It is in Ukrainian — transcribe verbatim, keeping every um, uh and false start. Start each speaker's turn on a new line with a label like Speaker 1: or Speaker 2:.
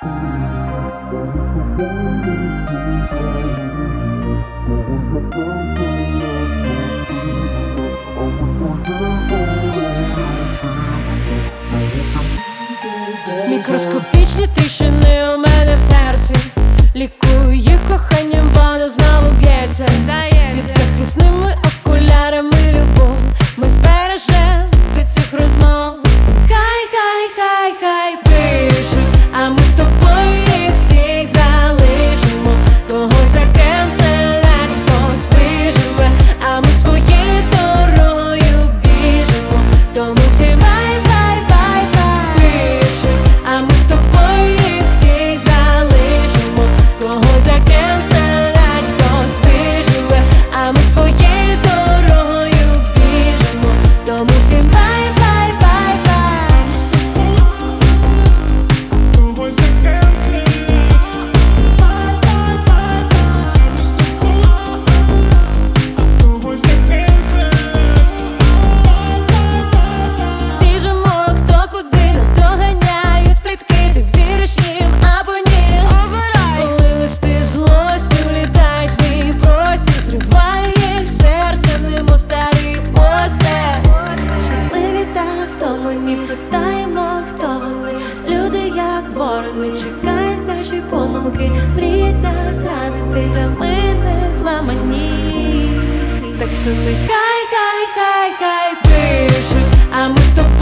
Speaker 1: Мікроскопічні тріщини у мене в серці, лікую їх коханням, воно знову б'ється. Під захисними окулярами любов ми збережем від цих розмов. Хай, хай, хай, хай пишуть, а ми з тобою їх всіх залишимо. Когось закенселять, хтось виживе, а ми своєю дорогою біжимо. Тому всі бай, бай, бай, бай. Пишуть, а ми з тобою їх всіх залишимо. Когось закенселять, хтось виживе, а ми своєю дорогою біжимо. Тому всі бай, бай, бай, бай.
Speaker 2: Когось закенселять, бай, бай, бай, бай. Ми з тобою, когось закенселять, бай, бай, бай, бай.
Speaker 1: Біжимо, хто куди, нас доганяють плітки. Ти віриш їм або ні? Обирай. Коли листи злості влітають в мій простір, зриває їх серце, немов старий постер. Щасливі та втомлені, питаємо, хто вони. Люди, як ворони, чекають наші помилки, мріють нас ранити, та ми не зламані. Так що нехай, хай, хай, хай пишуть, а ми з тобою